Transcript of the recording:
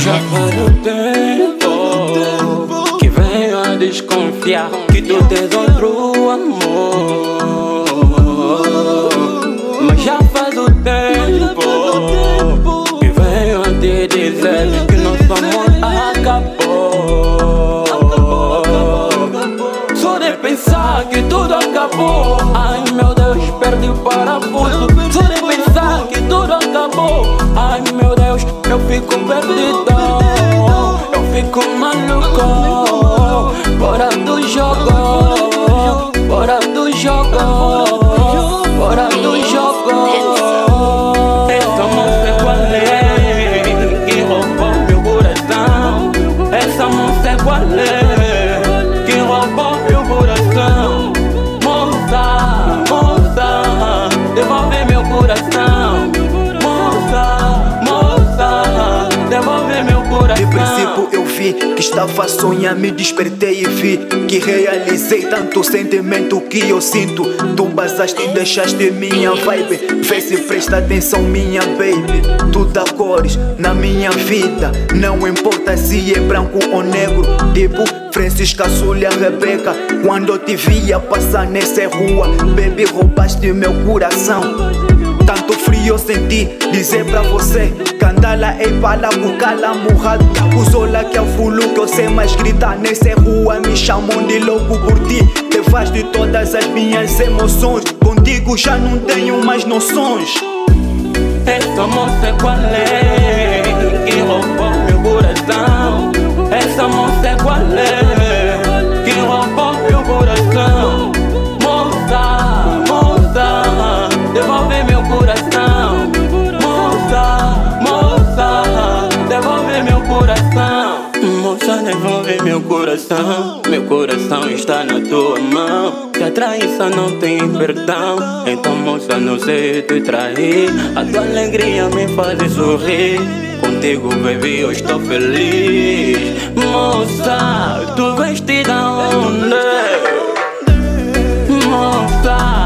Já faz um tempo que venho a desconfiar que tu tens outro amor. Mas já faz um tempo que venho a te dizer que nosso amor acabou. Só de pensar que tudo acabou, ai meu Deus, perdi o parafuso. Só de pensar que tudo acabou, ai meu Deus, eu fico perdidão, eu fico maluco. Fora do jogo, fora do jogo, fora do jogo. Essa moça é qual é que roubou meu coração? Essa moça é qual é que roubou meu coração? Moça, moça, devolve meu coração. Moça, moça, devolve meu coração. De princípio eu vi que estava a sonhar, me despertei e vi que realizei tanto sentimento que eu sinto. Tu basaste e deixaste minha vibe. Vê se presta atenção minha baby. Tu dá cores na minha vida, não importa se é branco ou negro. Tipo Francisca, Súlia, Rebeca. Quando eu te via passar nessa rua, baby, roubaste meu coração. Tanto frio eu senti, dizer pra você Candala e pala bucala murrado. Usola que é o fulo que eu sei mais gritar. Nessa rua me chamam de louco por ti. Levaste todas as minhas emoções. Contigo já não tenho mais noções. Essa moça é qual é que roubou meu coração? Essa moça é qual é que roubou meu coração? Moça, moça, devolve meu coração. Moça, moça, devolve meu coração. Moça, devolve meu coração. Meu coração está na tua mão. Que a traição não tem perdão. Então moça, não sei te trair. A tua alegria me faz sorrir. Contigo, baby, eu estou feliz. Moça, tu vestida onde? Moça,